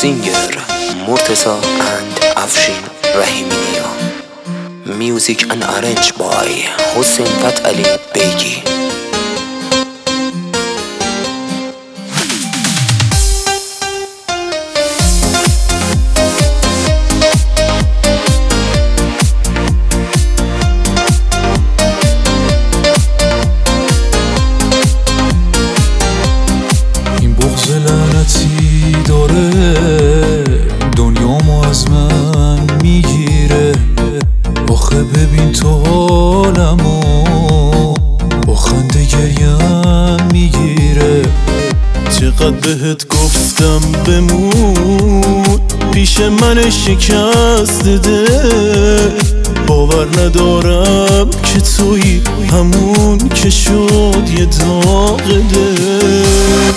singer Murtaza and Afshin Rahiminiya. Music and arranged by Hussein Fat Ali Begi. لعنتی داره دنیامو از من میگیره. آخه ببین تو حالمو با خنده گریم میگیره. چقدر بهت گفتم بمون پیش من شکست ده. باور ندارم که توی همون که شد یه داغ ده.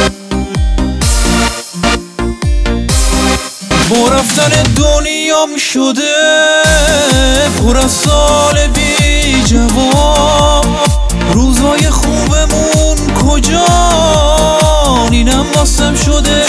با رفتن دنیام شده پر از سال بی جواب. روزای خوبمون کجا؟ اینم واسم شده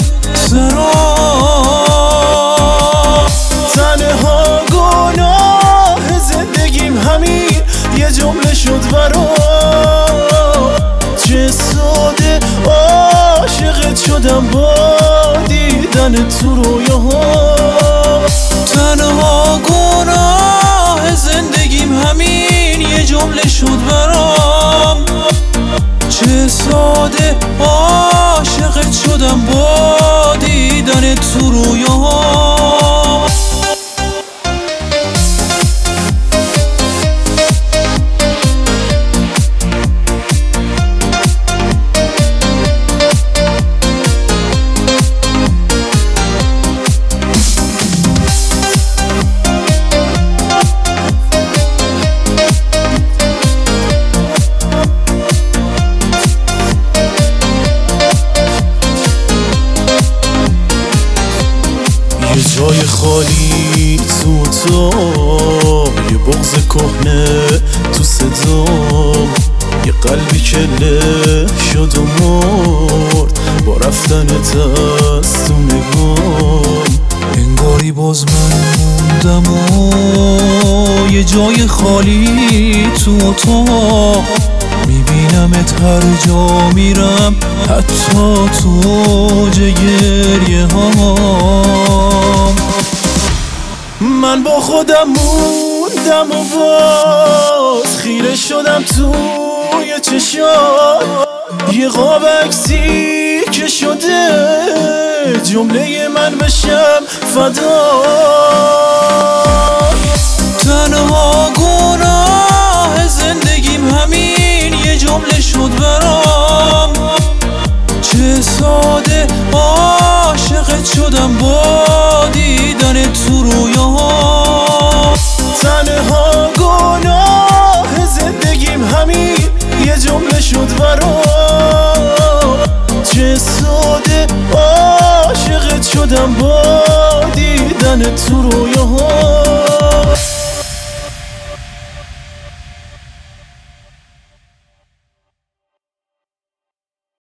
سراب. تنها گناه زندگیم همین یه جمله شد برام. چه ساده عاشقت شدم با دیدن تو رویاها. تنها گناه زندگیم همین یه جمله شد برام. چه ساده عاشقت شدم با دیدن تو رویاها. یه جای خالی تو اتاق، یه بغض کهنه تو صدام. یه قلبی که له شد و مرد با رفتنت از تو نگام. انگاری باز من موندم و یه جای خالی تو اتاق. میبینمت هر جا میرم حتی تو اوج گریه هام. من با خودم موندم و باز خیره شدم توی چشام. یه قاب عکسی که شده جمله من بشم فدا. تنها گناه زندگیم همین یه جمله شد برام. چه ساده عاشقت شدم با دیدن تو رویاها. تنها گناه زندگیم همین یه جمله شد برام. چه ساده عاشقت شدم با دیدن تو رویاها.